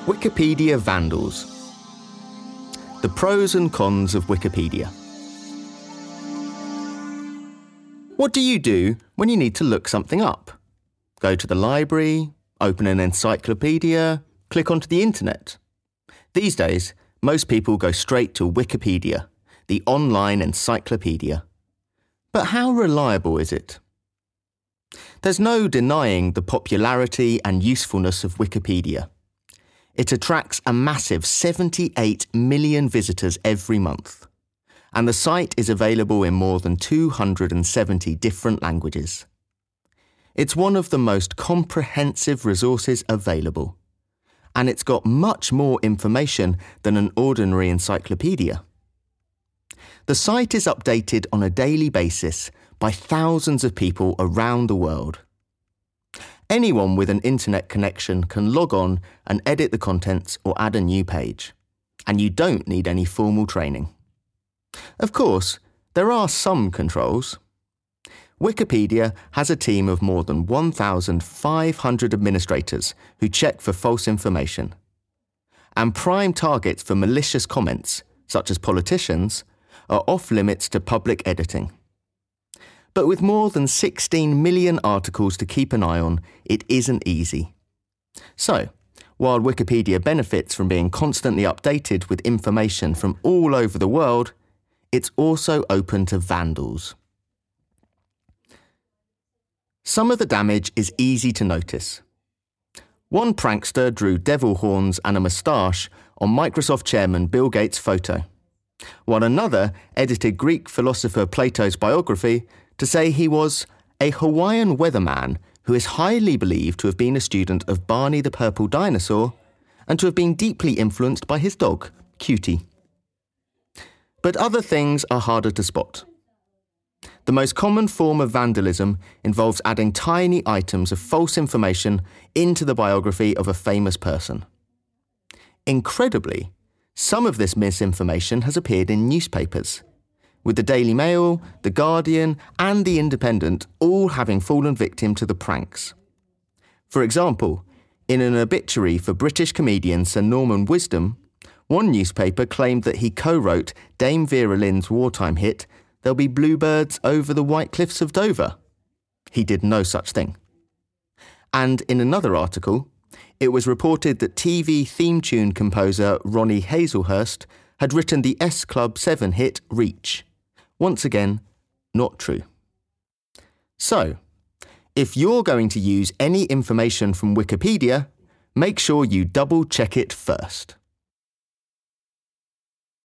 Wikipedia vandals. The pros and cons of Wikipedia. What do you do when you need to look something up? Go to the library, open an encyclopedia, click onto the internet. These days, most people go straight to Wikipedia, the online encyclopedia. But how reliable is it? There's no denying the popularity and usefulness of Wikipedia. It attracts a massive 78 million visitors every month, and the site is available in more than 270 different languages. It's one of the most comprehensive resources available, and it's got much more information than an ordinary encyclopedia. The site is updated on a daily basis by thousands of people around the world. Anyone with an internet connection can log on and edit the contents or add a new page, and you don't need any formal training. Of course, there are some controls. Wikipedia has a team of more than 1,500 administrators who check for false information. And prime targets for malicious comments, such as politicians, are off limits to public editing. But with more than 16 million articles to keep an eye on, it isn't easy. So, while Wikipedia benefits from being constantly updated with information from all over the world, it's also open to vandals. Some of the damage is easy to notice. One prankster drew devil horns and a moustache on Microsoft chairman Bill Gates' photo, while another edited Greek philosopher Plato's biography to say he was a Hawaiian weatherman who is highly believed to have been a student of Barney the Purple Dinosaur and to have been deeply influenced by his dog, Cutie. But other things are harder to spot. The most common form of vandalism involves adding tiny items of false information into the biography of a famous person. Incredibly, some of this misinformation has appeared in newspapers, with the Daily Mail, The Guardian, and The Independent all having fallen victim to the pranks. For example, in an obituary for British comedian Sir Norman Wisdom, one newspaper claimed that he co-wrote Dame Vera Lynn's wartime hit, "There'll be bluebirds over the white cliffs of Dover." He did no such thing. And in another article, it was reported that TV theme tune composer Ronnie Hazelhurst had written the S Club 7 hit Reach. Once again, not true. So, if you're going to use any information from Wikipedia, make sure you double-check it first.